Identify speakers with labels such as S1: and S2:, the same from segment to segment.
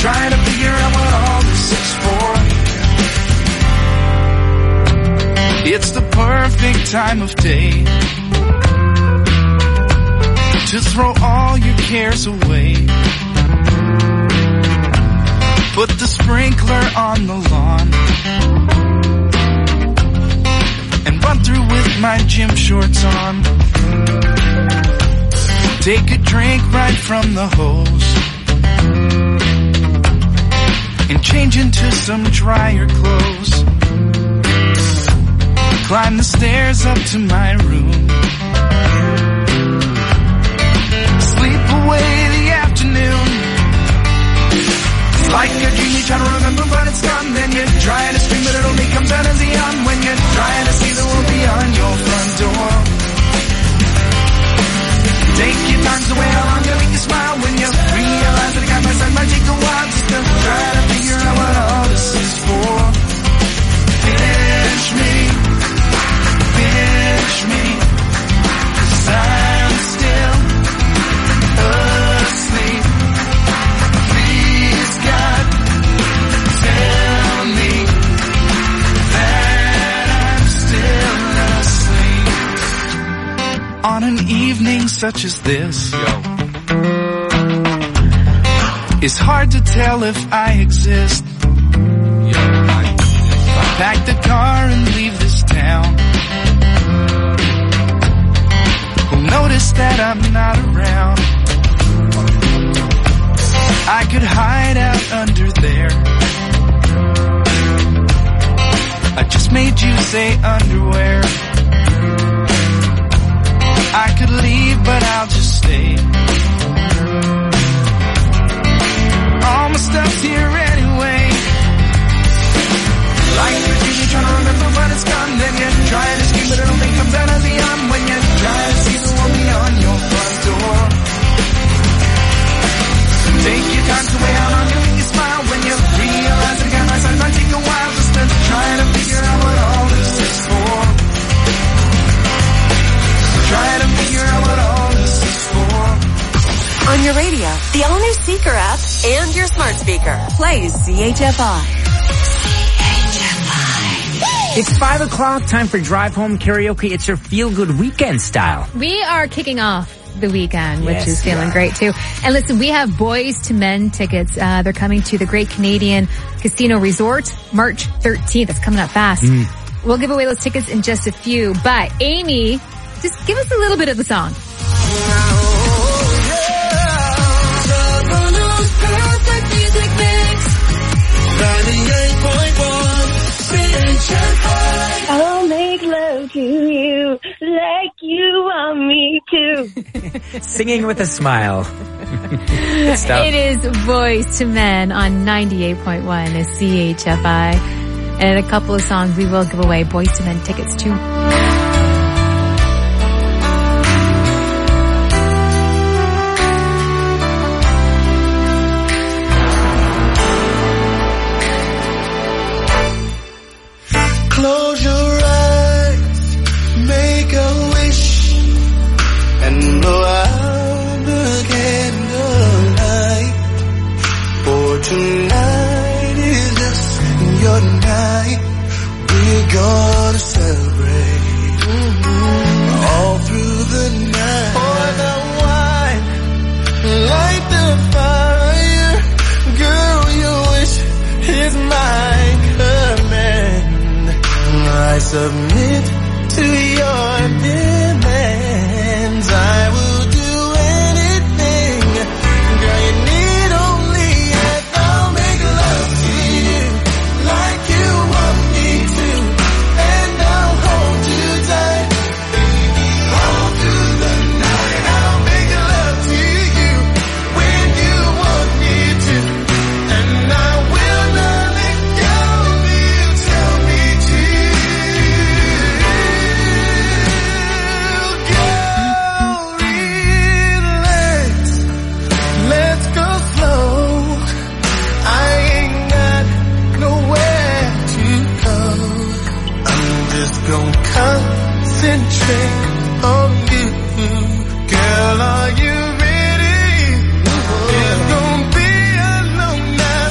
S1: trying to figure out what all this is for. It's the perfect time of day to throw all your cares away. Put the sprinkler on the lawn and run through with my gym shorts on. Take a drink right from the hose and change into some drier clothes. Climb the stairs up to my room. Sleep away the afternoon. It's like a dream, you try to remember but it's gone. Then you're trying to scream but it only comes out as a yawn. When you're trying to see the world beyond your front door. Take your time to wait how long to make you smile. When you realize that a guy by side might take a while just to try to figure out what all this is for. Pinch me, 'cause I'm still asleep. Please God, tell me that I'm still asleep. On an evening such as this, it's hard to tell if I exist. Pack the car and leave this town. Who'll notice that I'm not around? I could hide out under there. I just made you say underwear. I could leave, but I'll just stay. All my stuff's here anyway. Like you're trying to remember but it's gone. Then you're trying to scream but it only comes out as a yawn. When you're trying to see the world beyond your front door. Take your time to wait how long to make you smile. When you realize that a guy my side might take a while just to try to figure out what all this is for. Try to figure out what all this is for.
S2: On your radio, the all-new Seeker app, and your smart speaker. Plays CHFI.
S3: It's 5 o'clock, time for Drive Home Karaoke. It's your feel-good weekend style.
S4: We are kicking off the weekend, which is feeling great too. And listen, we have Boys to Men tickets. They're coming to the Great Canadian Casino Resort March 13th. It's coming up fast. We'll give away those tickets in just a few. But Amy, just give us a little bit of the song.
S5: I'll make love to you like you want me to.
S3: Singing with a smile.
S4: It is Boys to Men on 98.1 is CHFI. And a couple of songs we will give away Boys to Men tickets to.
S1: Close your eyes, make a wish, and blow out the candlelight. For tonight is just your night. We're gonna celebrate all through the night. Pour the wine, light the fire. Girl, your wish is my command. I submit to your demands. I will do anything. Girl, you need only ask. I'll make love to you like you want me to. And I'll hold you tight all through the night. I'll make love to you when you want me to. And I will not let go of you. Tell me to. Concentrate on you. Girl, are you ready? It's gonna be a long night.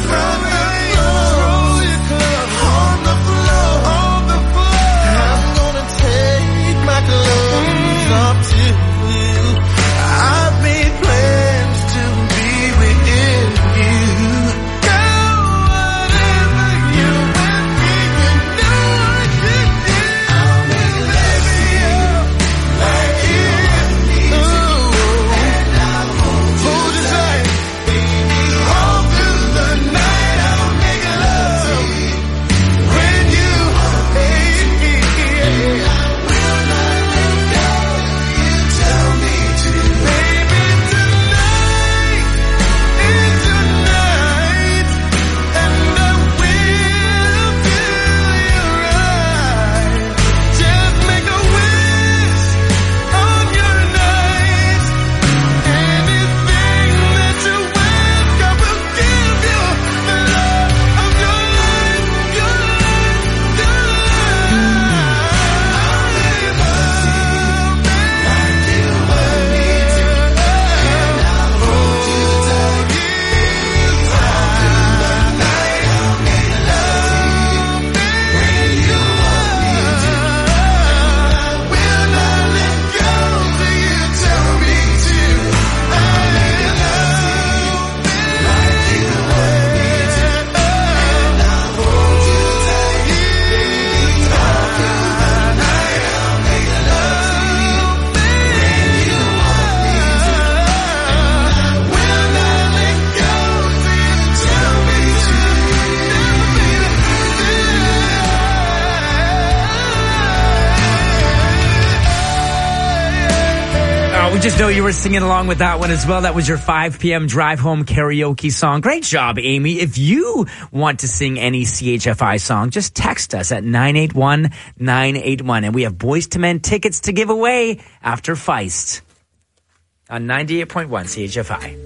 S3: We just know you were singing along with that one as well. That was your 5 p.m. drive home karaoke song. Great job, Amy. If you want to sing any CHFI song, just text us at 981-981. And we have Boys to Men tickets to give away after Feist on 98.1 CHFI.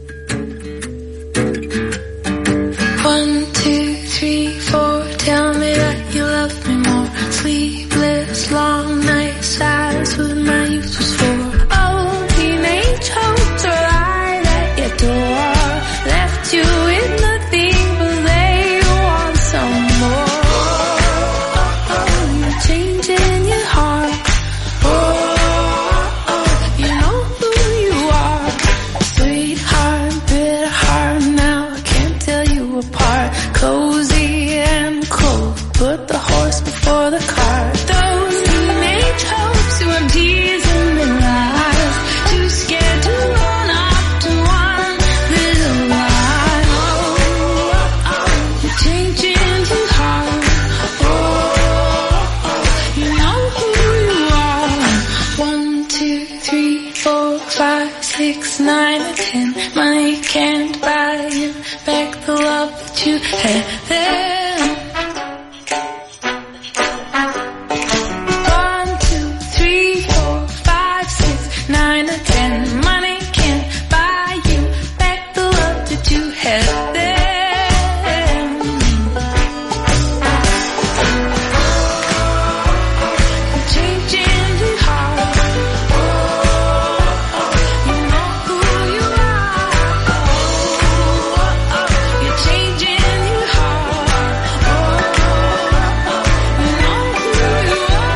S6: 1, 2, 3, 4. Tell me that you love me more. Sleepless, long nights. That's what my youth was for. Oh, teenage hopes are lying at your door. Left you with nothing, but they want some more. You're changing your heart. You know who you are. Sweetheart, bitter heart. Now I can't tell you apart. Cozy and cold. Put the horse before the cart. Those teenage hopes who are teasing their lies. Too scared to run up to one little lie. You're changing too hard. You know who you are. 1, 2, 3, 4, 5, 6, 9, and 10. Money can't buy you back the love that you had then. 1, 2, 3, 4, 5, 6, 9, and 10. Money can't buy you back the love that you had then. You're changing too hard. You know who you are. You're changing too hard. You know who you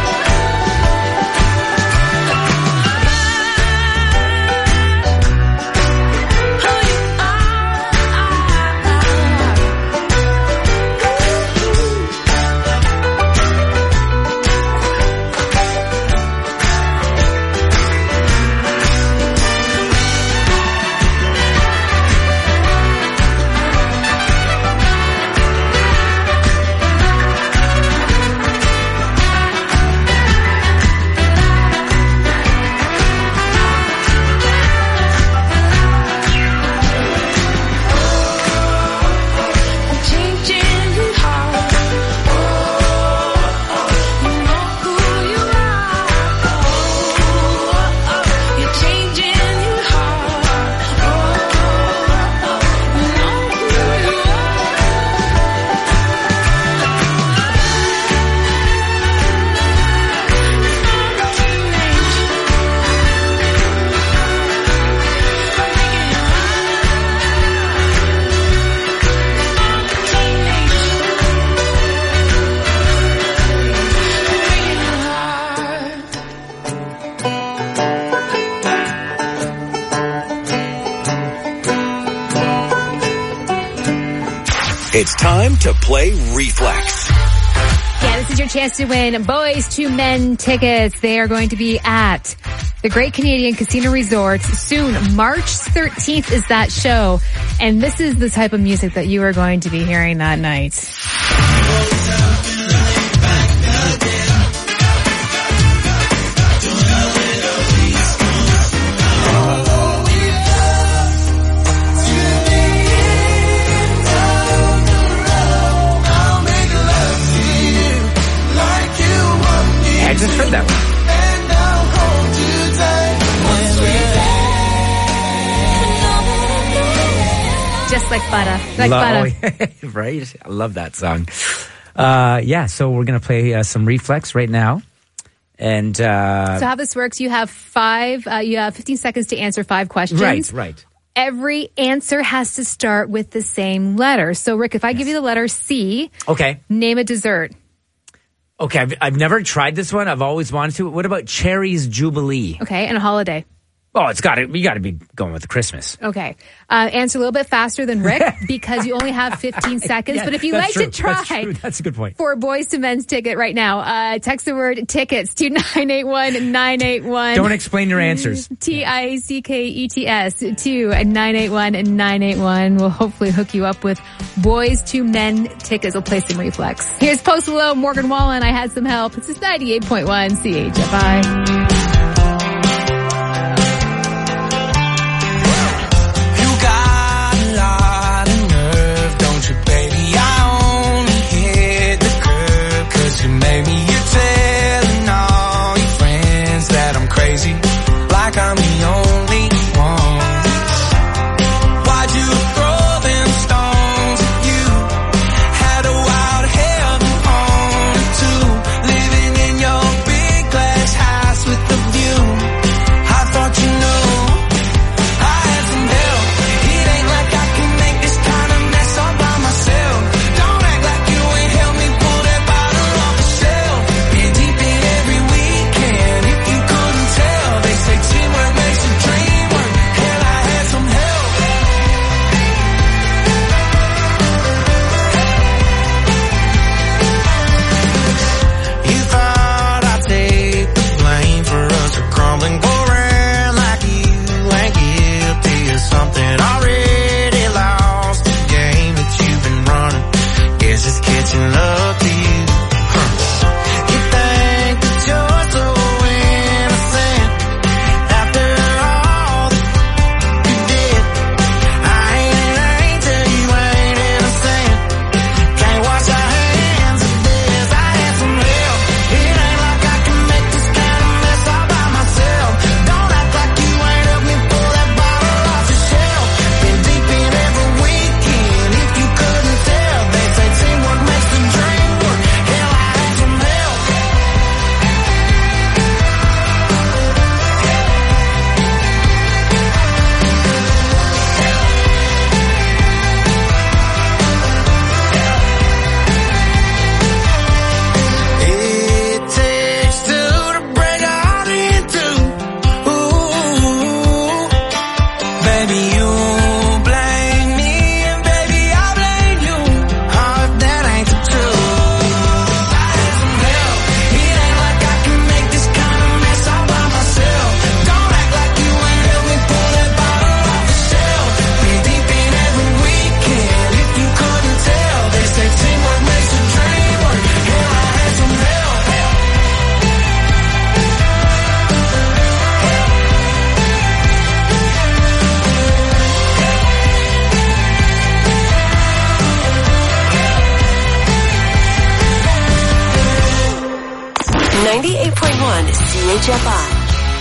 S7: It's time to play Reflex.
S4: Yeah, this is your chance to win Boys to Men tickets. They are going to be at the Great Canadian Casino Resort soon. March 13th is that show. And this is the type of music that you are going to be hearing that night.
S3: I just heard that one.
S4: Just like butter. Like butter.
S3: Right? I love that song. Yeah, so we're going to play some Reflex right now. And
S4: so how this works, you have 15 seconds to answer 5 questions.
S3: Right.
S4: Every answer has to start with the same letter. So Rick, if I give you the letter C,
S3: okay,
S4: name a dessert.
S3: Okay, I've never tried this one. I've always wanted to. What about Cherry's Jubilee?
S4: Okay, and a holiday.
S3: Oh, you got to be going with Christmas.
S4: Okay. Answer a little bit faster than Rick because you only have 15 seconds.
S3: Yeah,
S4: but if you like to try
S3: that's a good point.
S4: For Boys to Men's ticket right now, text the word tickets to 981-981.
S3: Don't explain your answers.
S4: TICKETS to 981-981. We'll hopefully hook you up with Boys to Men tickets. We'll play some Reflex. Here's Post Malone, Morgan Wallen. I had some help. This is 98.1 CHFI.
S2: CHFI.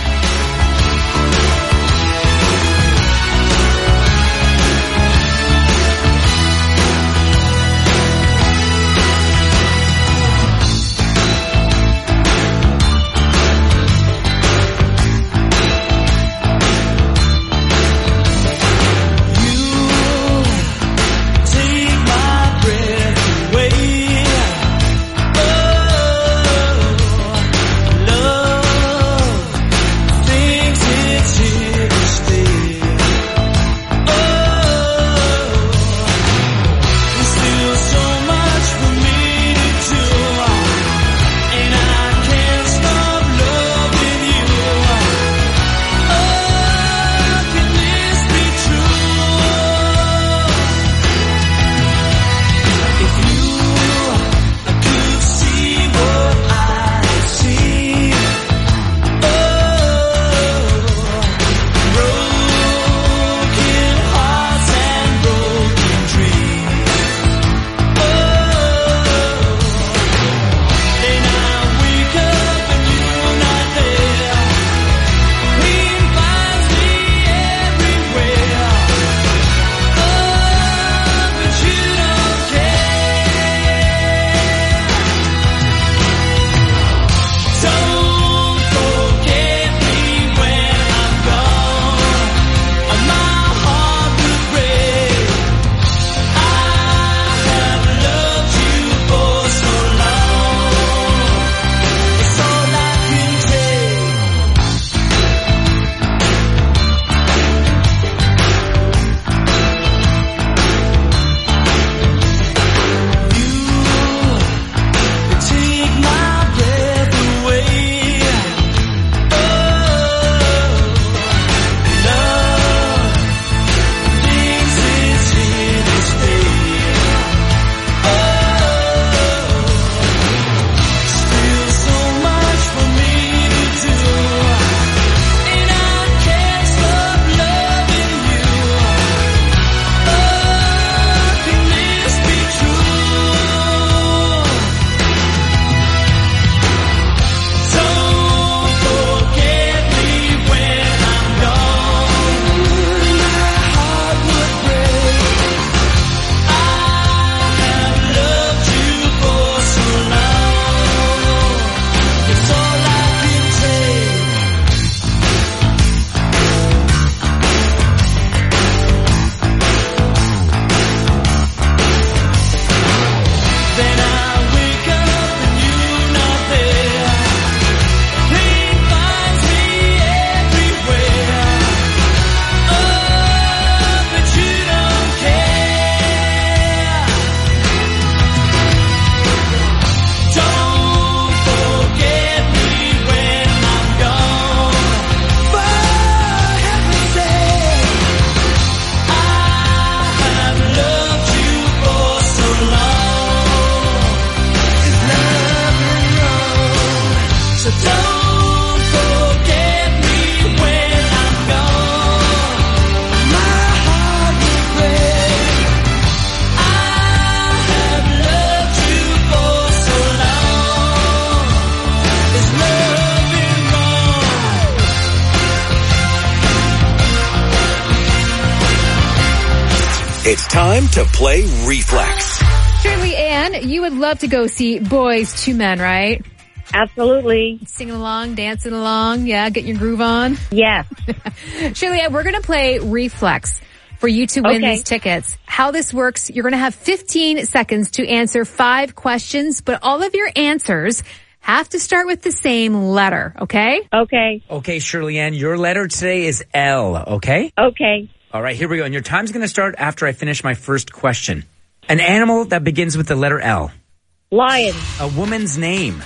S7: It's time to play Reflex.
S4: Shirley Ann, you would love to go see Boys II Men, right?
S5: Absolutely.
S4: Singing along, dancing along, yeah, getting your groove on.
S5: Yes.
S4: Shirley Ann, we're going to play Reflex for you to win these tickets. How this works, you're going to have 15 seconds to answer 5 questions, but all of your answers have to start with the same letter, okay?
S5: Okay.
S3: Okay, Shirley Ann, your letter today is L, okay?
S5: Okay.
S3: All right, here we go. And your time's going to start after I finish my first question. An animal that begins with the letter L.
S5: Lion.
S3: A woman's name.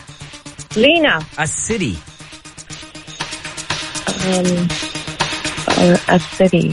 S5: Lena.
S3: A city.
S5: A city.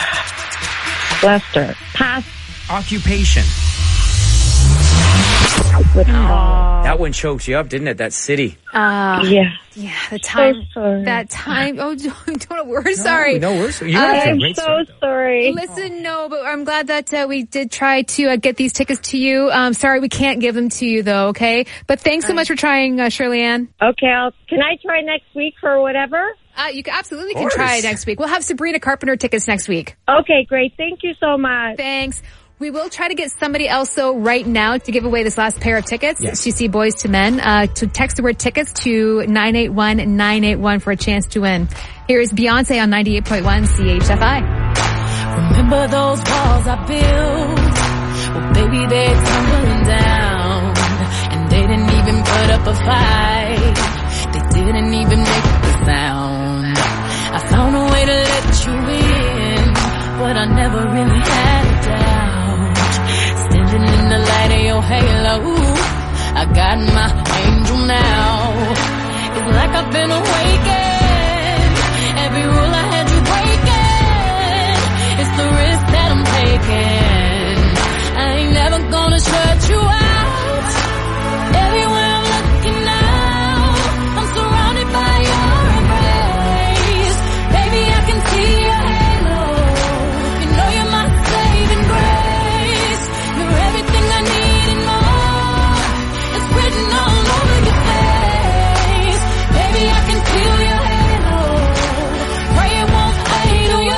S5: Leicester. Pass.
S3: Occupation.
S5: with God.
S3: That one choked you up, didn't it? That city.
S5: Yeah.
S4: Yeah, the time.
S5: So sorry.
S4: That time. Oh, don't. We're sorry.
S3: No, we're sorry.
S5: I'm so sorry.
S4: Listen, no, but I'm glad that we did try to get these tickets to you. Sorry, we can't give them to you though. Okay, but thanks so much for trying, Shirley Ann.
S5: Okay, can I try next week for whatever?
S4: You absolutely can try next week. We'll have Sabrina Carpenter tickets next week.
S5: Okay, great. Thank you so much.
S4: Thanks. We will try to get somebody else though right now to give away this last pair of tickets to see Boys to Men. To text the word tickets to 981-981 for a chance to win. Here is Beyonce on 98.1 CHFI.
S6: Remember those walls I built? Well, baby, they're tumbling down. And they didn't even put up a fight. They didn't even make a sound. I found a way to let you in, but I never really had a doubt. Standing in the light of your halo, I got my angel now. It's like I've been awakened. Every rule I had you breaking. It's the risk that I'm taking. I ain't never gonna shut you out. Everywhere I'm looking now, I'm surrounded by your embrace. Baby, I can see your halo. You know you're my saving grace. You're everything I need and more. It's written all over your face. Baby, I can feel your halo. Pray it won't fade away.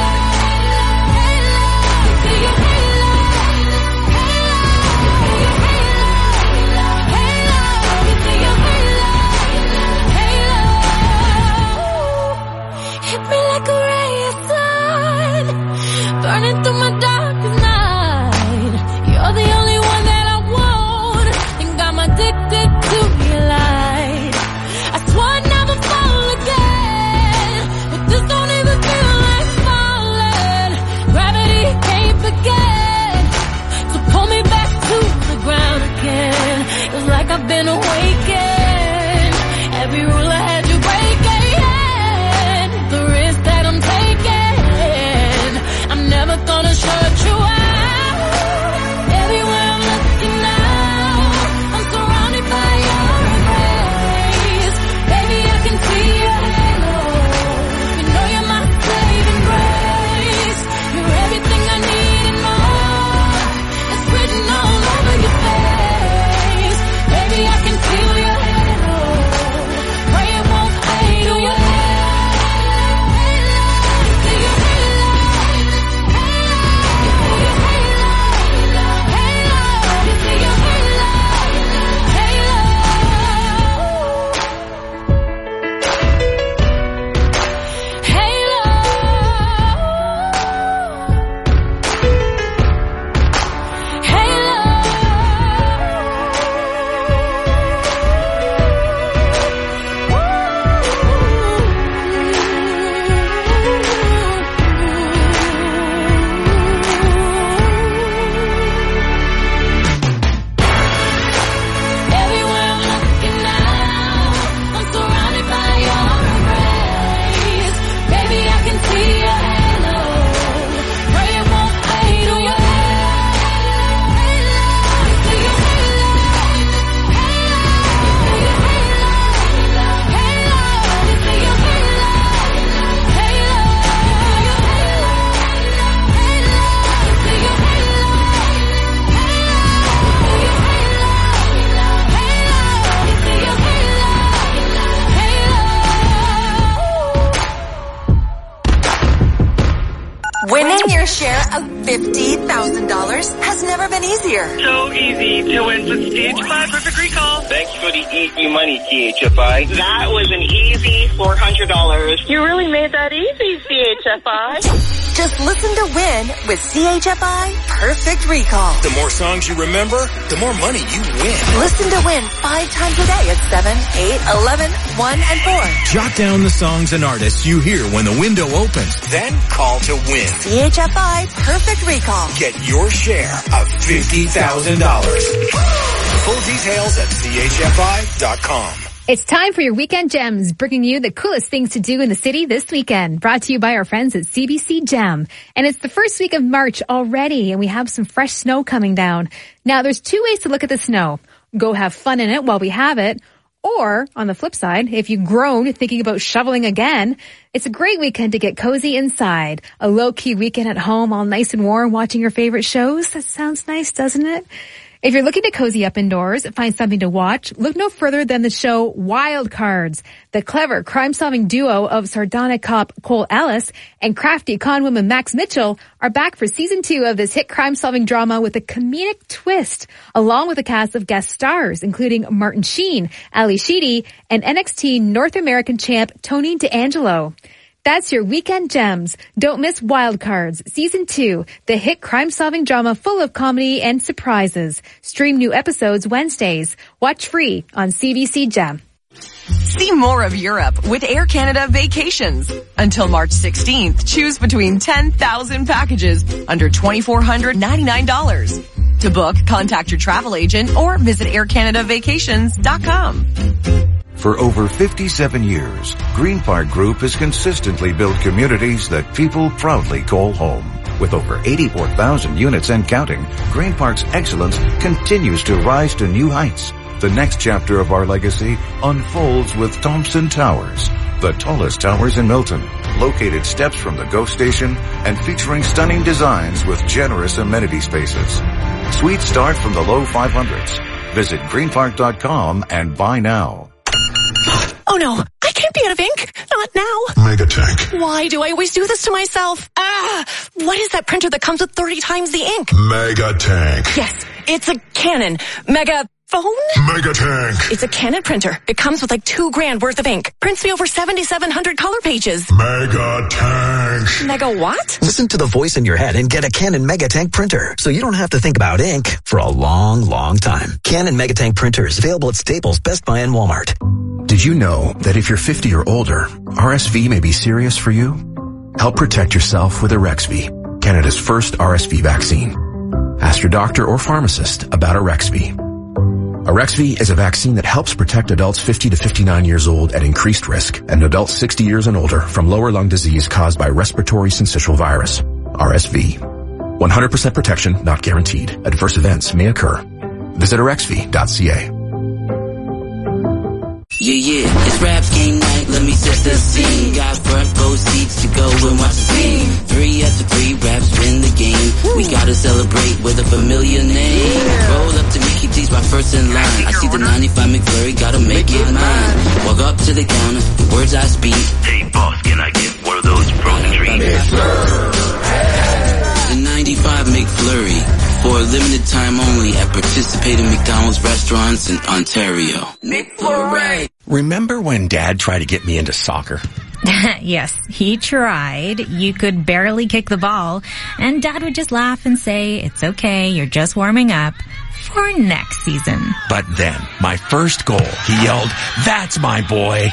S6: Feel your halo. Hit me like a ray of sun, burning through my darkest night. You're the only one that I want, think I'm addicted to your light. I swore I'd never fall again, but this don't even feel like falling. Gravity can't forget, so pull me back to the ground again. It's like I've been awakened. Every rule I had you breaking. The risk that I'm taking, I'm never gonna shut you out. Everywhere I'm looking now, I'm surrounded by your embrace. Baby, I can see your halo. You know you're my saving grace. You're everything I need and more. It's written all over your face. Baby, I can feel your halo. Pray it won't fade away.
S2: Winning your share of $50,000 has never been easier.
S8: So easy to win with CHFI Perfect Recall.
S9: Thanks for the easy money, CHFI.
S8: That was an easy $400.
S5: You really made that easy, CHFI.
S2: Just listen to win with CHFI Perfect Recall.
S7: The more songs you remember, the more money you win.
S2: Listen to win 5 times a day at 7, 8, 11, 1, and 4.
S7: Jot down the songs and artists you hear when the window opens. Then call to win.
S2: CHFI Perfect Recall.
S7: Get your share of $50,000. Full details at chfi.com.
S4: It's time for your Weekend Gems, bringing you the coolest things to do in the city this weekend. Brought to you by our friends at CBC Gem. And it's the first week of March already, and we have some fresh snow coming down. Now, there's two ways to look at the snow. Go have fun in it while we have it. Or, on the flip side, if you groan thinking about shoveling again, it's a great weekend to get cozy inside. A low-key weekend at home, all nice and warm, watching your favorite shows. That sounds nice, doesn't it? If you're looking to cozy up indoors, find something to watch, look no further than the show Wild Cards. The clever crime-solving duo of sardonic cop Cole Ellis and crafty conwoman Max Mitchell are back for season 2 of this hit crime-solving drama with a comedic twist, along with a cast of guest stars, including Martin Sheen, Ali Sheedy, and NXT North American champ Tony D'Angelo. That's your Weekend Gems. Don't miss Wild Cards, Season 2, the hit crime-solving drama full of comedy and surprises. Stream new episodes Wednesdays. Watch free on CBC Gem.
S10: See more of Europe with Air Canada Vacations. Until March 16th, choose between 10,000 packages under $2,499. To book, contact your travel agent or visit aircanadavacations.com.
S11: For over 57 years, Green Park Group has consistently built communities that people proudly call home. With over 84,000 units and counting, Green Park's excellence continues to rise to new heights. The next chapter of our legacy unfolds with Thompson Towers, the tallest towers in Milton, located steps from the GO station and featuring stunning designs with generous amenity spaces. Suites start from the low 500s. Visit greenpark.com and buy now.
S10: Oh no, I can't be out of ink. Not now.
S12: Megatank.
S10: Why do I always do this to myself? What is that printer that comes with 30 times the ink?
S12: Megatank.
S10: Yes, it's a Canon Megaphone?
S12: Megatank.
S10: It's a Canon printer. It comes with like $2,000 worth of ink. Prints me over 7,700 color pages.
S12: Megatank.
S10: Mega what?
S13: Listen to the voice in your head and get a Canon Megatank printer, so you don't have to think about ink for a long, long time. Canon Megatank printers available at Staples, Best Buy, and Walmart.
S14: Did you know that if you're 50 or older, RSV may be serious for you? Help protect yourself with Arexvy, Canada's first RSV vaccine. Ask your doctor or pharmacist about Arexvy. Arexvy is a vaccine that helps protect adults 50 to 59 years old at increased risk and adults 60 years and older from lower lung disease caused by respiratory syncytial virus, RSV. 100% protection not guaranteed. Adverse events may occur. Visit arexvy.ca.
S15: Yeah, it's Raps game night, let me set the scene. Got front row seats to go and watch the team. 3 after 3, Raps win the game. We gotta celebrate with a familiar name. Roll up to Mickey D's, my first in line. I see the 95 McFlurry, gotta make it mine. Walk up to the counter, the words I speak. Hey boss, can I get one of those frozen treats? The 95 McFlurry, for a limited time only at participating McDonald's restaurants in Ontario. McFlurry!
S16: Remember when Dad tried to get me into soccer?
S17: Yes, he tried. You could barely kick the ball, and Dad would just laugh and say, "It's okay, you're just warming up for next season."
S16: But then, my first goal, he yelled, "That's my boy!"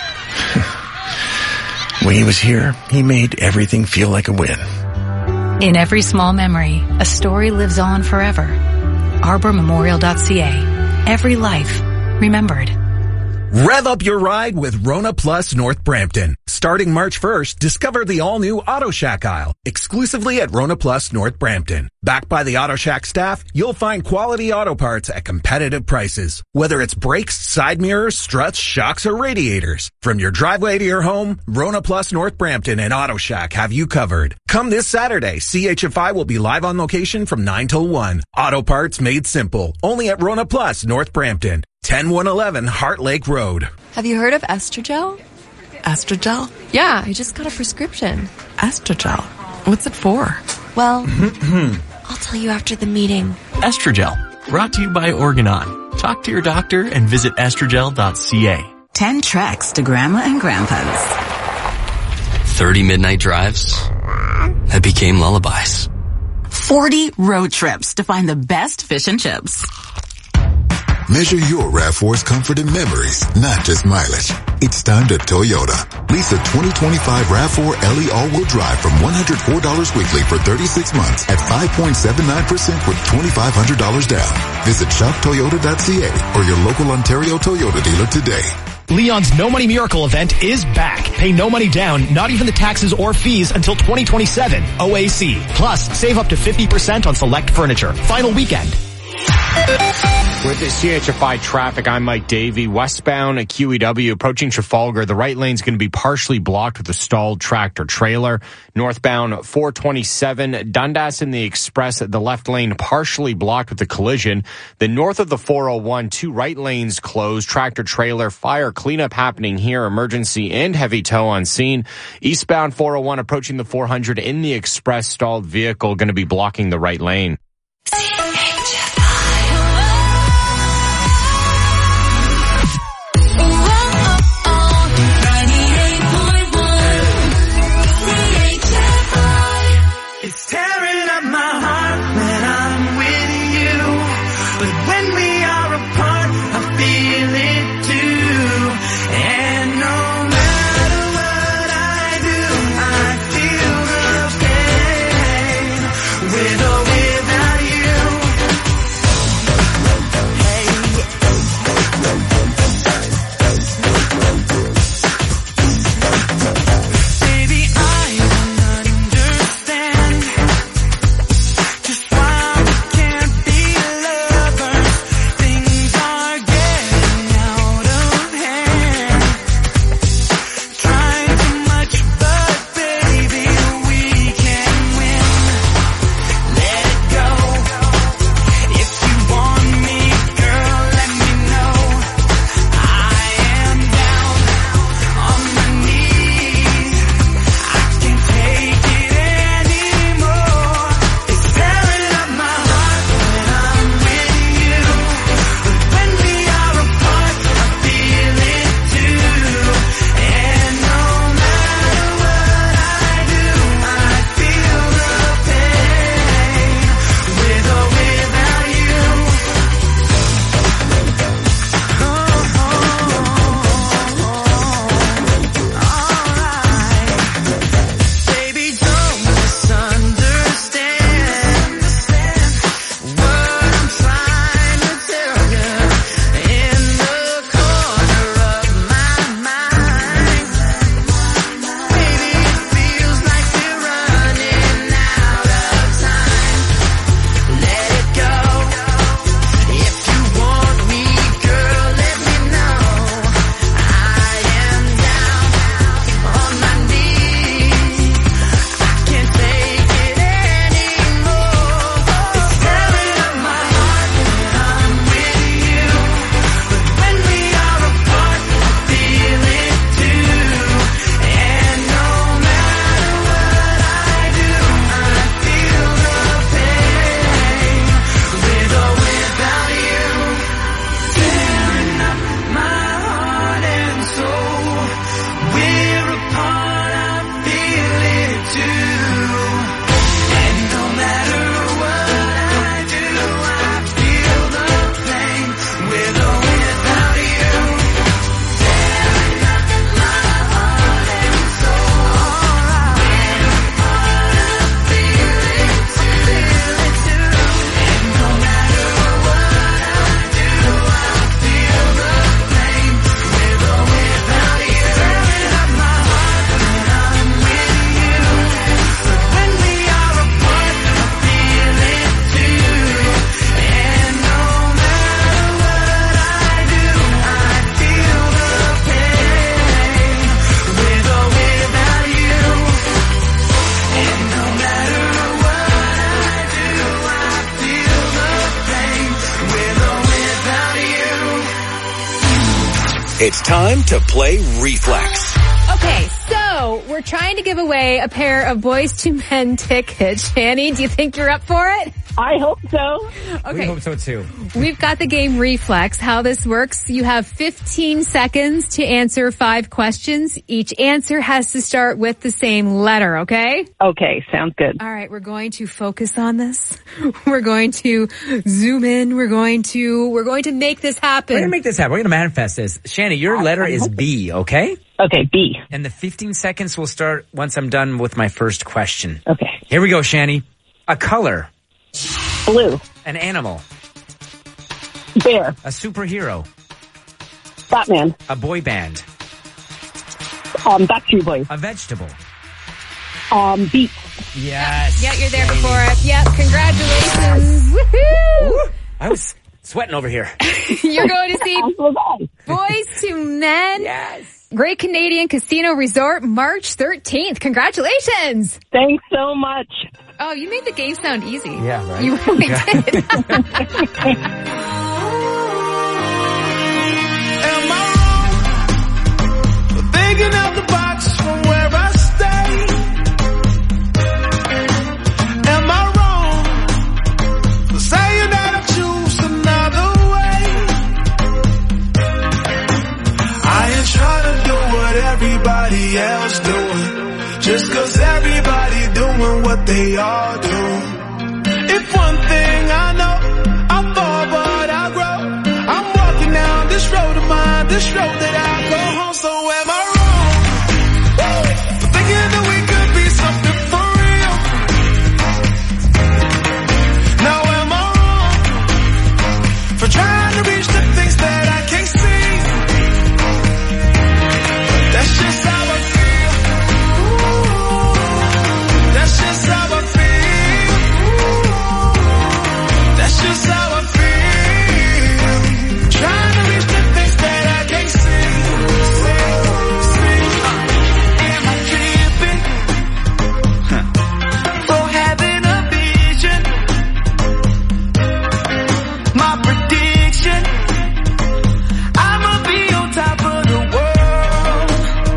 S16: When he was here, he made everything feel like a win.
S18: In every small memory, a story lives on forever. ArborMemorial.ca. Every life remembered.
S19: Rev up your ride with Rona Plus North Brampton. Starting March 1st, discover the all-new Auto Shack aisle, exclusively at Rona Plus North Brampton. Backed by the Auto Shack staff, you'll find quality auto parts at competitive prices. Whether it's brakes, side mirrors, struts, shocks, or radiators. From your driveway to your home, Rona Plus North Brampton and Auto Shack have you covered. Come this Saturday. CHFI will be live on location from 9 till 1. Auto parts made simple. Only at Rona Plus North Brampton. 10111 Heart Lake Road.
S20: Have you heard of Estrogel?
S21: Estrogel?
S20: Yeah, I just got a prescription.
S21: Estrogel? What's it for?
S20: Well, I'll tell you after the meeting.
S22: Estrogel, brought to you by Organon. Talk to your doctor and visit estrogel.ca.
S23: 10 treks to Grandma and Grandpa's.
S24: 30 midnight drives that became lullabies.
S23: 40 road trips to find the best fish and chips.
S12: Measure your RAV4's comfort and memories, not just mileage. It's time to Toyota. Lease a 2025 RAV4 LE all-wheel drive from $104 weekly for 36 months at 5.79% with $2,500 down. Visit shoptoyota.ca or your local Ontario Toyota dealer today.
S1: Leon's No Money Miracle event is back. Pay no money down, not even the taxes or fees until 2027. OAC. Plus, save up to 50% on select furniture. Final weekend.
S3: With the CHFI traffic, I'm Mike Davey. Westbound at QEW approaching Trafalgar. The right lane's going to be partially blocked with a stalled tractor trailer. Northbound 427, Dundas in the Express, the left lane partially blocked with a collision. Then north of the 401, 2 right lanes closed. Tractor trailer, fire cleanup happening here. Emergency and heavy tow on scene. Eastbound 401 approaching the 400 in the Express, stalled vehicle going to be blocking the right lane.
S7: It's time to play Reflex.
S4: Okay, so we're trying to give away a pair of Boys to Men tickets. Shani, do you think you're up for it?
S5: I hope so.
S4: Okay.
S6: We hope so too.
S4: We've got the game Reflex. How this works, you have 15 seconds to answer 5 questions. Each answer has to start with the same letter, okay?
S5: Okay, sounds good.
S4: All right, we're going to focus on this. We're going to zoom in. We're going to make this happen.
S6: We're going to make this happen. We're going to manifest this. Shani, your letter is B, okay?
S5: Okay, B.
S6: And the 15 seconds will start once I'm done with my first question.
S5: Okay.
S6: Here we go, Shani. A color.
S5: Blue.
S6: An animal.
S5: Bear.
S6: A superhero.
S5: Batman.
S6: A boy band.
S5: Backstreet Boys.
S6: A vegetable.
S5: Beet.
S6: Yes.
S4: Yeah, you're there before us. Yep, congratulations. Woohoo!
S6: I was sweating over here.
S4: You're going to see Boys to Men.
S6: Yes.
S4: Great Canadian Casino Resort, March 13th. Congratulations.
S5: Thanks so much.
S4: Oh, you made the game sound easy.
S6: Yeah, right.
S4: You really did.
S2: Am I wrong? Thinking out the box from where I stay. Am I wrong for saying that I choose another way? I ain't trying to do what everybody else doing, just 'cause everybody doing what they all do. If one thing I know, I fall but I grow. I'm walking down this road of mine, this road that I go home. So am I wrong for thinking that we could be something for real? Now am I wrong for trying to reach the things that I can't see? That's just how I feel. That's just how I feel. That's just how I feel. Trying to reach the things that I can't see. Am I tripping for having a vision? My prediction, I'ma be on top of the world.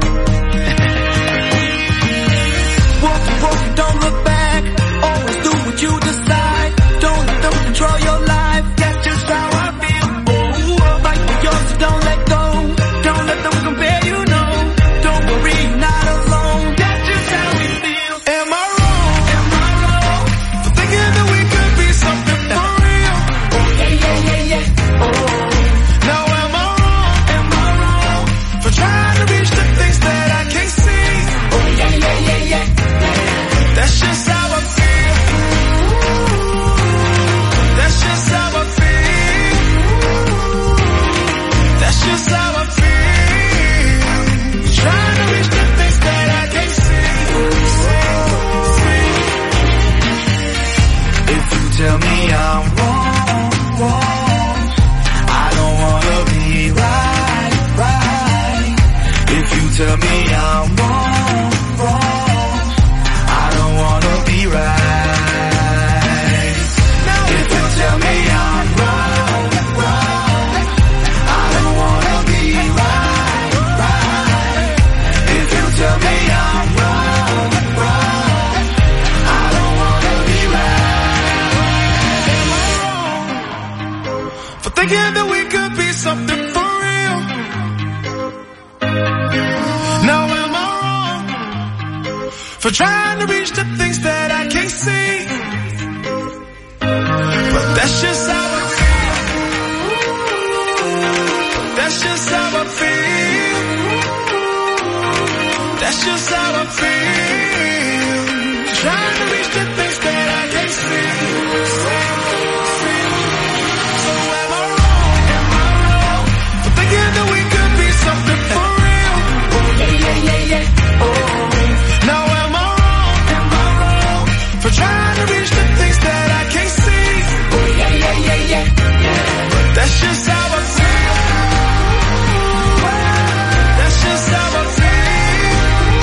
S2: Walk, walk, don't look back. Always do what you decide. Don't let them control your life. That's just how I feel. Oh, fight for yours, so don't let go. Don't let them compare you, no. Don't worry, you're not alone. That's just how we feel. Am I wrong? Am I wrong for thinking that we could be something for real? Oh, yeah, yeah, yeah, yeah. Oh. Now am I wrong? Am I wrong for trying to reach the things that I can't see? Oh, yeah, yeah, yeah, yeah. That's just how I feel. That's just how I feel. That's just how I feel. Trying to reach the things that I can't see. If you tell me I'm wrong, wrong, I don't wanna be right, right. If you tell me I'm wrong, wrong, I don't wanna be right. If you tell me I'm wrong, wrong, I don't wanna be right, right. If you tell me I'm wrong, wrong, I don't wanna be right. Am I wrong for thinking that we could be something for real? Now am I wrong for trying to reach the things that I can't see? But that's just how I feel. That's just how I feel. That's just how I feel. Trying to reach the things that I can't see. So am I wrong? Am I wrong for thinking that we could be something for real? Oh, yeah, yeah, yeah, yeah. Oh. Now am I wrong? Am I wrong for trying to reach the things that I can't see? Oh, yeah, yeah, yeah, yeah. But that's just how I feel. That's just how I feel.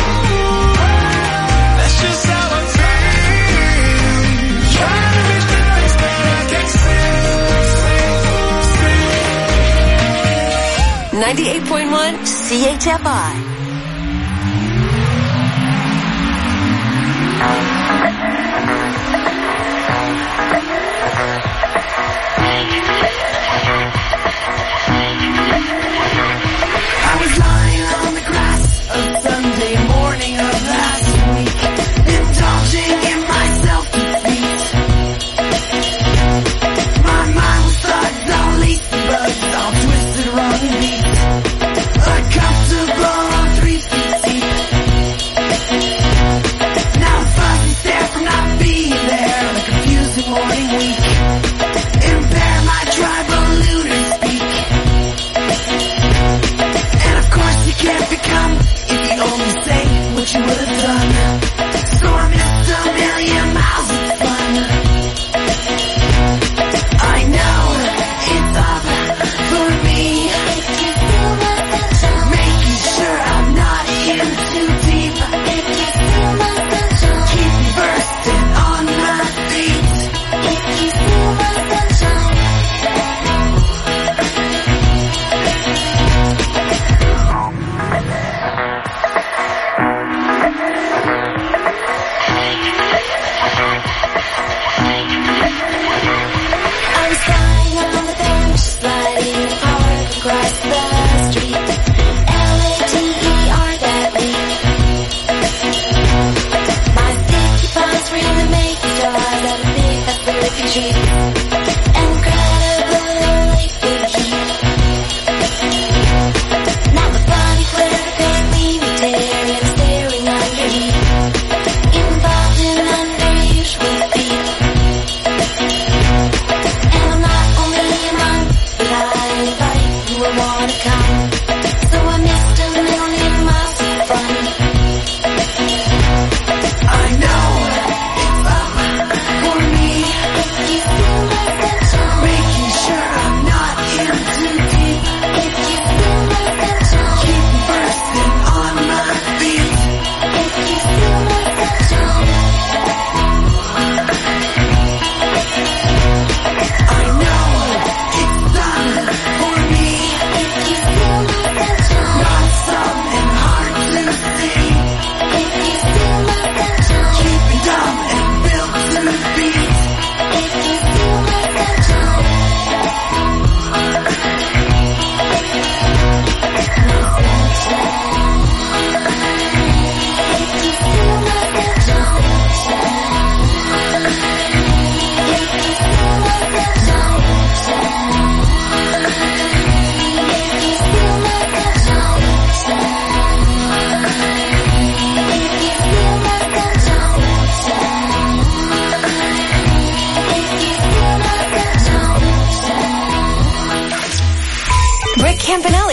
S2: That's just how I feel. Trying to reach the things that I can't see.
S20: 98.1 CHFI.
S2: I was lying on the grass a Sunday morning of last week, indulging in my self-defeat. My mind was thugged, all lacy bugs, all twisted, wrong and beat. Uncomfortable on 3 feet deep. Now I'm fuzzy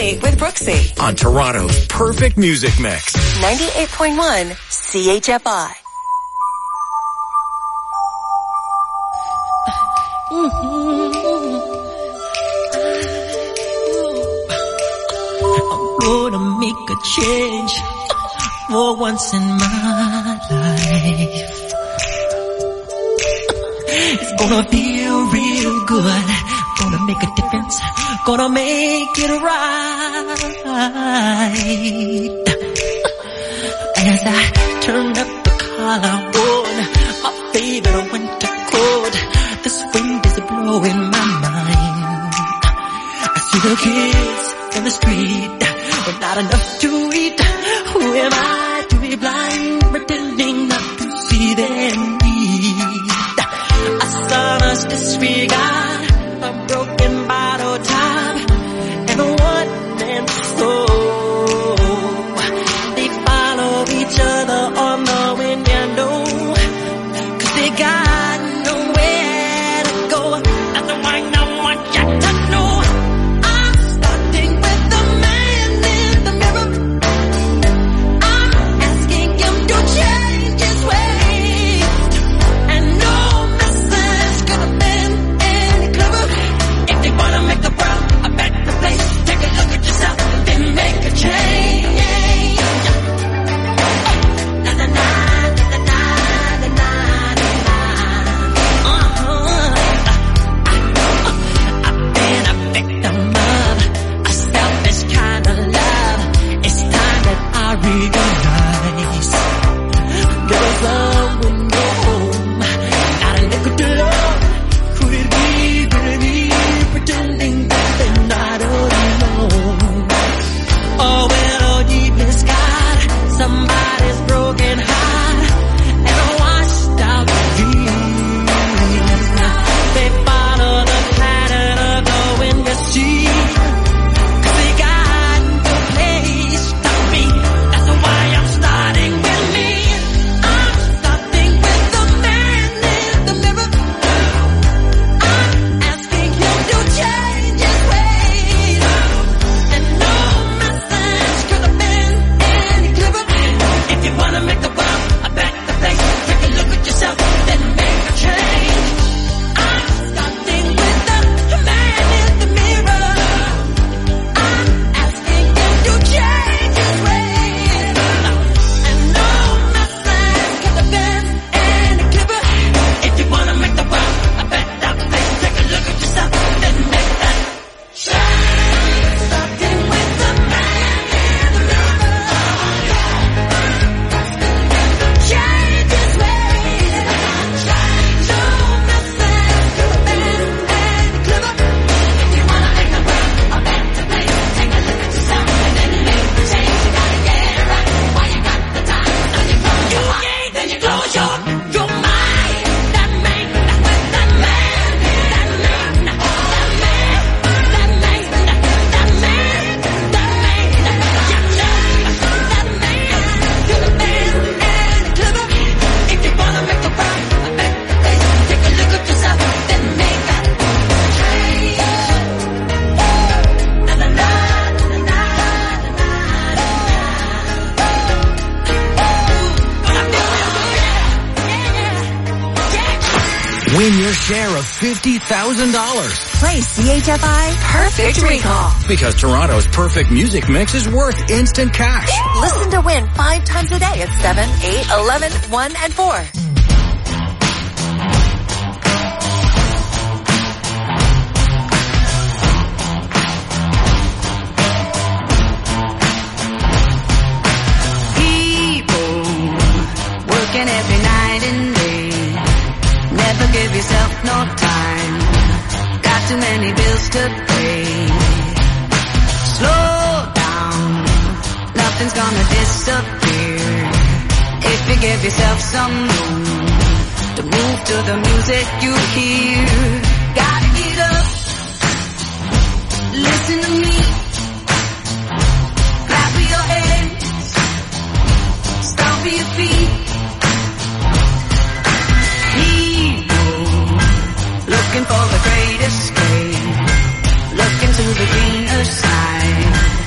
S8: early with Brooksy.
S7: On Toronto's perfect music mix.
S8: 98.1 CHFI.
S2: I'm gonna make a change for once in my life. It's gonna feel real good. Gonna make a difference. Gonna make it right. As I turn up the collar on my favorite winter coat, this wind is blowing my mind. I see the kids in the street with not enough to eat. Who am I to be blind, pretending not to see their need? A son's disregard, a broken bottle top, and a one-man show. They follow each other on the window, 'cause they got nowhere to go. That's why I want you to know I'm starting with the man in the mirror. I'm asking him to change his ways, and no message could have been any clearer. If they wanna make the world a better place, take a look at yourself and make a change. Na na na na na na na na. I've been a victim of a selfish kind of love. It's time that I realize there's someone home, not a nickel to love. Could it be really pretending that they're not alone? Oh, well, deep inside, somebody's broken heart and a washed out dream. They follow the pattern of the wind, you see, 'cause they got no place to be. That's why I'm starting with me. I'm starting with the man in the mirror. I'm asking him to change his ways, and no message could have been any clearer. If you wanna make the world a better place, take a look at yourself, then make a change. I'm starting with the man in the mirror. I'm asking him to change his ways, and no message could have been any clearer. If you wanna make the world a better place, take a look at yourself, then make that change. Starting with the man in the mirror. Change his ways, no message could have been any clearer. If you wanna make the world a better place, take a look at yourself and then make the change. You gotta get it right while you got the time. Now you close your eyes, then you close your mind. That man, that man, that man, that man, that man, that man, that man, that man could have been any clearer. If you wanna make the world a better place, take a look at yourself, then make that change. Na na na na na na
S7: Win your share of $50,000.
S8: Play CHFI Perfect Recall.
S7: Because Toronto's perfect music mix is worth instant cash.
S8: Listen to win 5 times a day at 7, 8, 11, 1, and 4.
S2: People working every night and day. Never give yourself no time. Got too many bills to pay. Slow down, nothing's gonna disappear. If you give yourself some room to move to the music you hear. Gotta get up, listen to me. Clap with your hands, stomp with your feet. Looking for the great escape, looking to the greener side.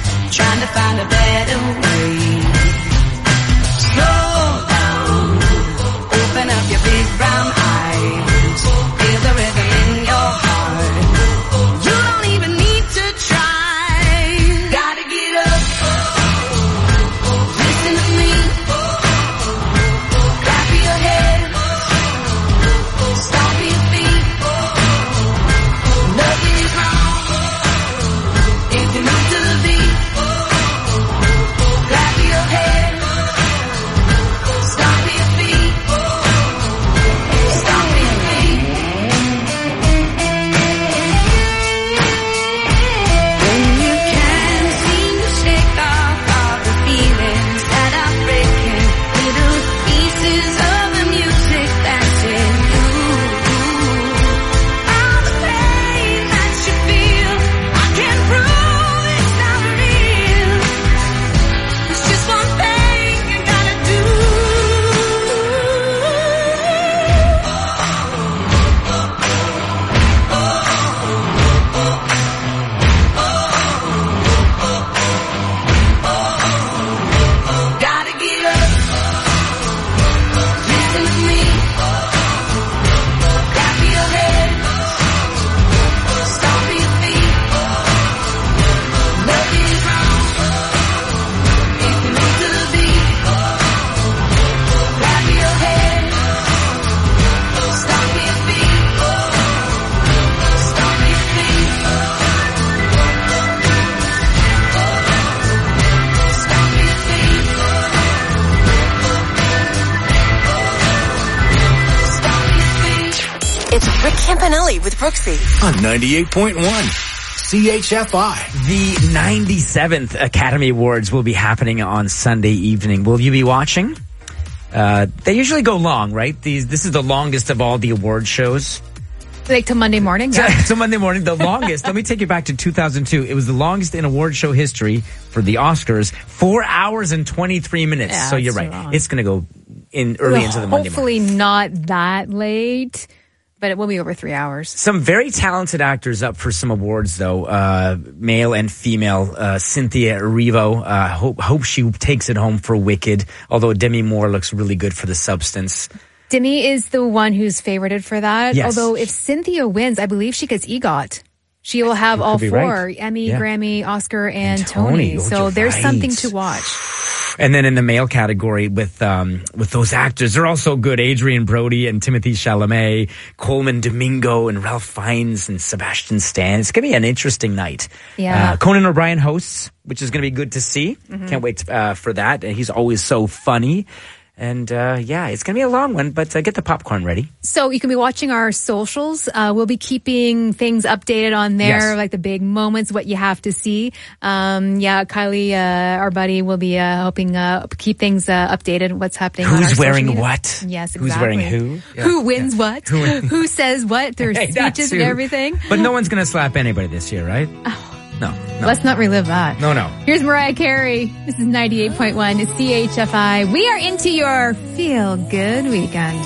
S8: It's Rick Campanelli with Brooksy.
S16: On 98.1 CHFI.
S6: The 97th Academy Awards will be happening on Sunday evening. Will you be watching? They usually go long, right? This is the longest of all the award shows.
S4: Like to Monday morning? Yeah.
S6: So Monday morning, the longest. Let me take you back to 2002. It was the longest in award show history for the Oscars. 4 hours and 23 minutes.
S4: Yeah,
S6: so you're right.
S4: Long.
S6: It's going to go early into the Monday morning.
S4: Hopefully not that late, but it will be over 3 hours.
S6: Some very talented actors up for some awards, though. Male and female. Cynthia Erivo. Hope she takes it home for Wicked. Although Demi Moore looks really good for The Substance.
S4: Demi is the one who's favorited for that.
S6: Yes.
S4: Although if Cynthia wins, I believe she gets EGOT. She will have all four, right. Emmy, Grammy, Oscar, and Tony. So there's something to watch.
S6: And then in the male category with those actors, they're all so good. Adrian Brody and Timothée Chalamet, Coleman Domingo and Ralph Fiennes and Sebastian Stan. It's going to be an interesting night.
S4: Yeah.
S6: Conan O'Brien hosts, which is going to be good to see. Mm-hmm. Can't wait for that. And he's always so funny. And, it's going to be a long one, but get the popcorn ready.
S4: So you can be watching our socials. We'll be keeping things updated on there, like the big moments, what you have to see. Kylie, our buddy, will be helping keep things updated, what's happening.
S6: Who's wearing what?
S4: Yes, exactly.
S6: Who's wearing who?
S4: Yeah. Who wins what? Who says what? There's speeches and everything.
S6: But no one's going to slap anybody this year, right?
S4: Oh.
S6: No.
S4: Let's not relive that.
S6: No.
S4: Here's Mariah Carey. This is 98.1 CHFI. We are into your feel-good weekend.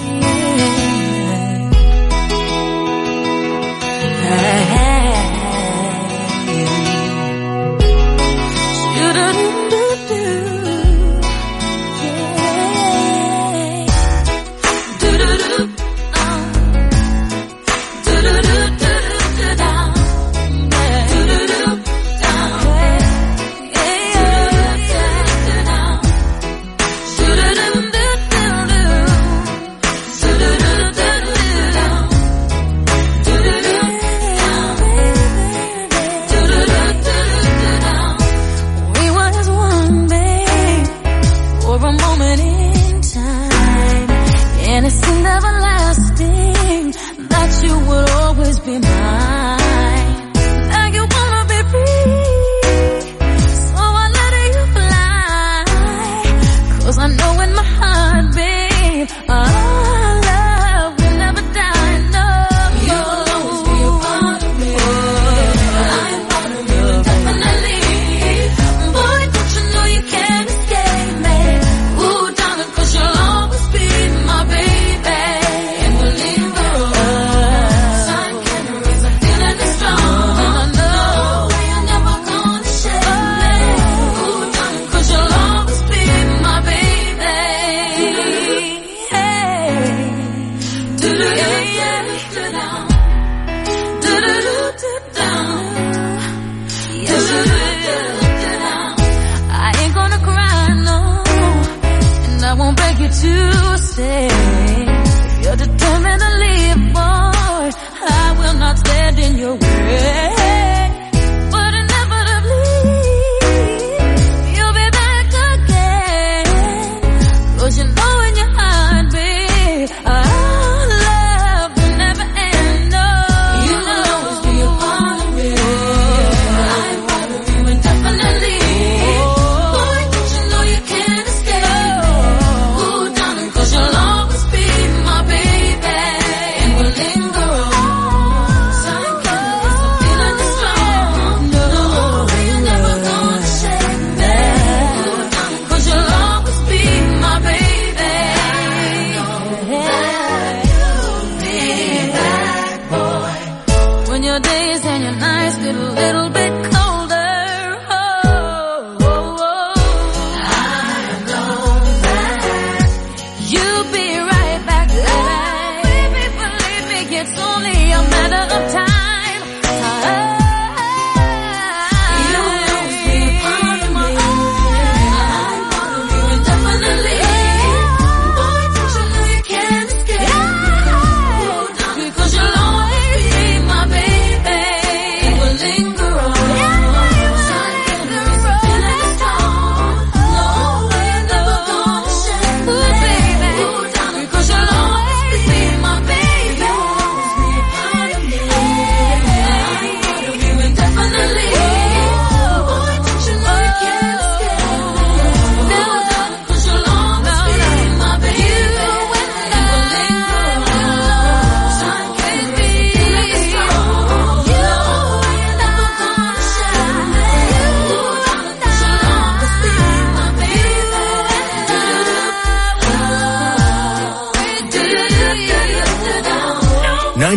S2: You'll always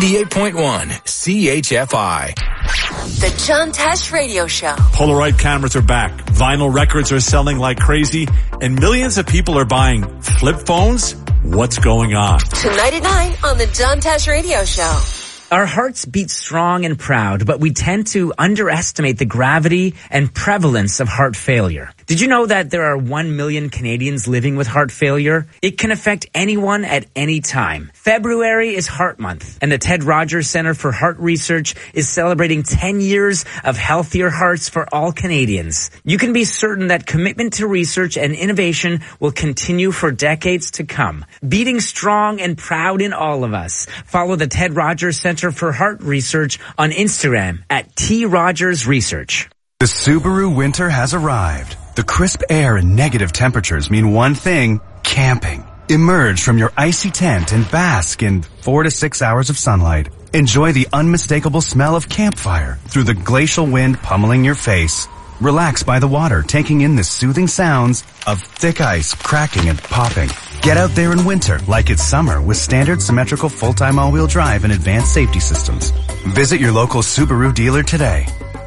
S7: 98.1 CHFI.
S8: The John Tesh Radio Show.
S9: Polaroid cameras are back. Vinyl records are selling like crazy, and millions of people are buying flip phones. What's going on?
S8: Tonight at 9 on the John Tesh Radio Show.
S6: Our hearts beat strong and proud, but we tend to underestimate the gravity and prevalence of heart failure. Did you know that there are 1 million Canadians living with heart failure? It can affect anyone at any time. February is Heart Month, and the Ted Rogers Centre for Heart Research is celebrating 10 years of healthier hearts for all Canadians. You can be certain that commitment to research and innovation will continue for decades to come. Beating strong and proud in all of us. Follow the Ted Rogers Centre for Heart Research on Instagram at @TRogersResearch.
S10: The Subaru winter has arrived. The crisp air and negative temperatures mean one thing: camping. Emerge from your icy tent and bask in 4 to 6 hours of sunlight. Enjoy the unmistakable smell of campfire through the glacial wind pummeling your face. Relax by the water, taking in the soothing sounds of thick ice cracking and popping. Get out there in winter like it's summer with standard symmetrical full-time all-wheel drive and advanced safety systems. Visit your local Subaru dealer today.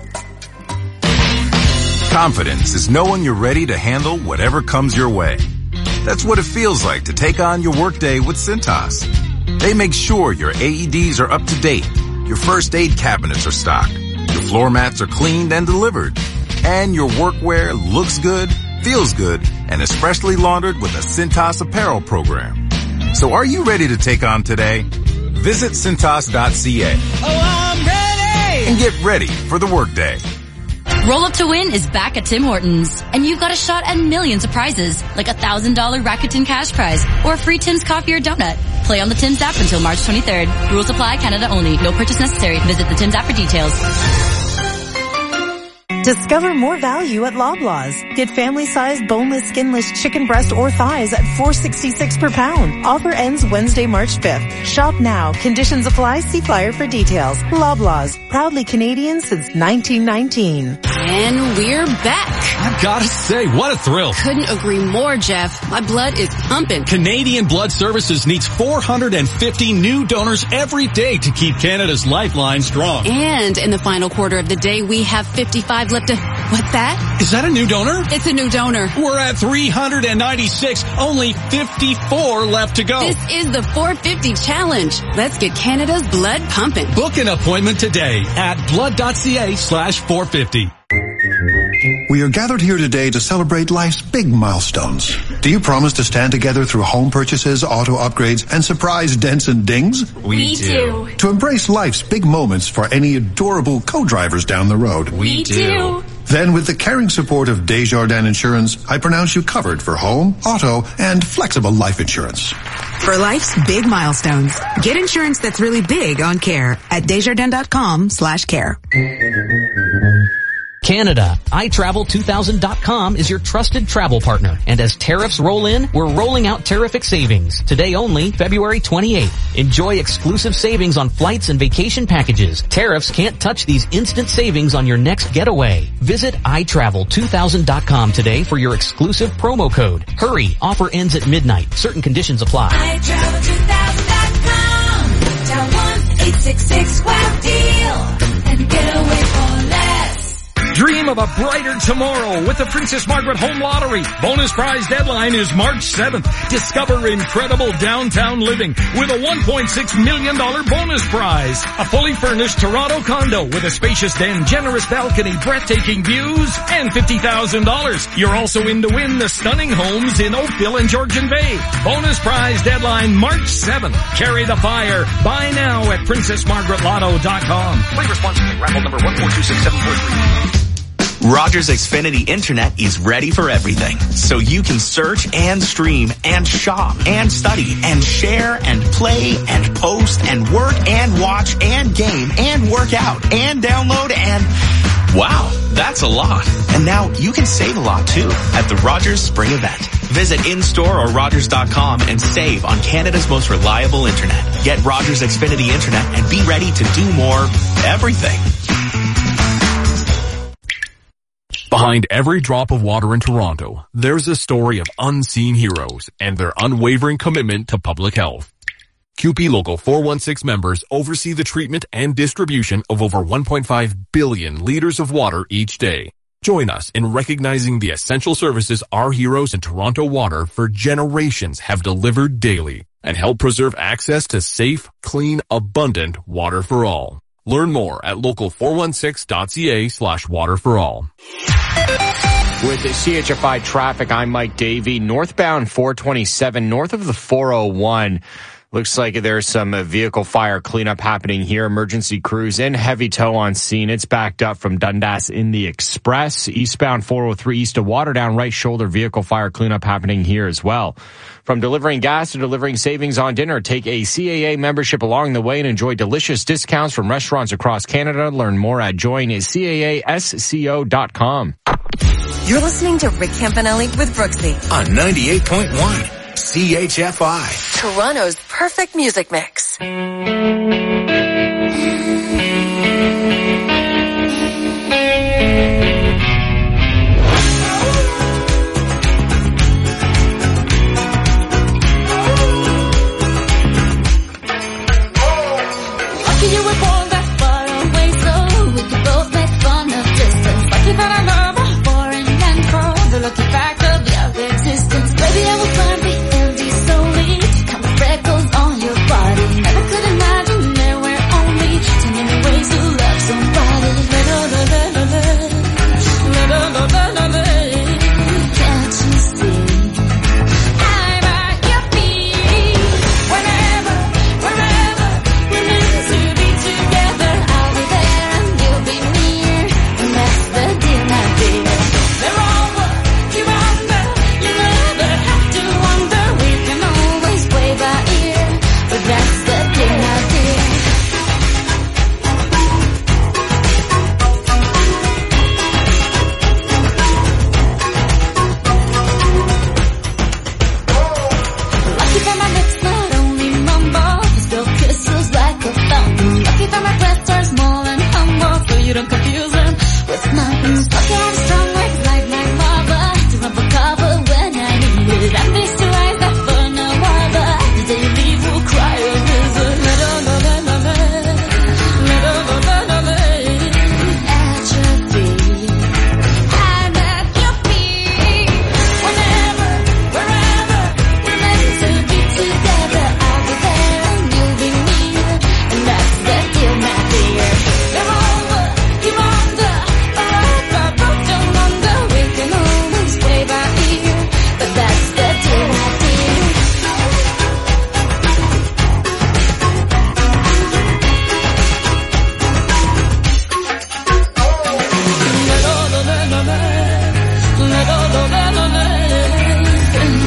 S11: Confidence is knowing you're ready to handle whatever comes your way. That's what it feels like to take on your workday with Cintas. They make sure your AEDs are up to date, your first aid cabinets are stocked, your floor mats are cleaned and delivered, and your workwear looks good, feels good, and is freshly laundered with a Cintas apparel program. So are you ready to take on today? Visit Cintas.ca.
S13: Oh, I'm ready!
S11: And get ready for the workday.
S25: Roll Up to Win is back at Tim Hortons, and you've got a shot at millions of prizes, like a $1,000 Rakuten cash prize or a free Tim's coffee or donut. Play on the Tim's app until March 23rd. Rules apply, Canada only. No purchase necessary. Visit the Tim's app for details.
S26: Discover more value at Loblaws. Get family-sized boneless, skinless chicken breast or thighs at $4.66 per pound. Offer ends Wednesday, March 5th. Shop now. Conditions apply. See flyer for details. Loblaws. Proudly Canadian since 1919.
S27: And we're back.
S28: I've got to say, what a thrill.
S27: Couldn't agree more, Jeff. My blood is pumping.
S28: Canadian Blood Services needs 450 new donors every day to keep Canada's lifeline strong.
S27: And in the final quarter of the day, we have 55 left to... What's that?
S28: Is that a new donor?
S27: It's a new donor.
S28: We're at 396. Only 54 left to go.
S27: This is the 450 challenge. Let's get Canada's blood pumping.
S28: Book an appointment today at blood.ca/450.
S29: We are gathered here today to celebrate life's big milestones. Do you promise to stand together through home purchases, auto upgrades, and surprise dents and dings?
S27: We do.
S29: To embrace life's big moments for any adorable co-drivers down the road?
S27: We do.
S29: Then with the caring support of Desjardins Insurance, I pronounce you covered for home, auto, and flexible life insurance.
S30: For life's big milestones, get insurance that's really big on care at Desjardins.com/care.
S31: Canada, iTravel2000.com is your trusted travel partner. And as tariffs roll in, we're rolling out terrific savings. Today only, February 28th. Enjoy exclusive savings on flights and vacation packages. Tariffs can't touch these instant savings on your next getaway. Visit iTravel2000.com today for your exclusive promo code. Hurry, offer ends at midnight. Certain conditions apply.
S2: iTravel2000.com. Dial 1-866-WOW-DEAL and get away for less.
S32: Dream of a brighter tomorrow with the Princess Margaret Home Lottery. Bonus prize deadline is March 7th. Discover incredible downtown living with a $1.6 million bonus prize. A fully furnished Toronto condo with a spacious den, generous balcony, breathtaking views, and $50,000. You're also in to win the stunning homes in Oakville and Georgian Bay. Bonus prize deadline March 7th. Carry the fire. Buy now at PrincessMargaretLotto.com. Play responsibly. Raffle number 1426743.
S33: Rogers Xfinity Internet is ready for everything, so you can search and stream and shop and study and share and play and post and work and watch and game and work out and download and... Wow, that's a lot. And now you can save a lot too at the Rogers Spring Event. Visit in-store or Rogers.com and save on Canada's most reliable internet. Get Rogers Xfinity Internet and be ready to do more everything.
S34: Behind every drop of water in Toronto, there's a story of unseen heroes and their unwavering commitment to public health. QP Local 416 members oversee the treatment and distribution of over 1.5 billion liters of water each day. Join us in recognizing the essential services our heroes in Toronto Water for generations have delivered daily and help preserve access to safe, clean, abundant water for all. Learn more at local416.ca/waterforall.
S1: With the CHFI traffic, I'm Mike Davey. Northbound 427, north of the 401. Looks like there's some vehicle fire cleanup happening here. Emergency crews in heavy tow on scene. It's backed up from Dundas in the Express. Eastbound 403 east of Waterdown, right shoulder vehicle fire cleanup happening here as well. From delivering gas to delivering savings on dinner, take a CAA membership along the way and enjoy delicious discounts from restaurants across Canada. Learn more at joincaasco.com.
S8: You're listening to Rick Campanelli with Brooksy
S7: on 98.1 CHFI,
S8: Toronto's perfect music mix.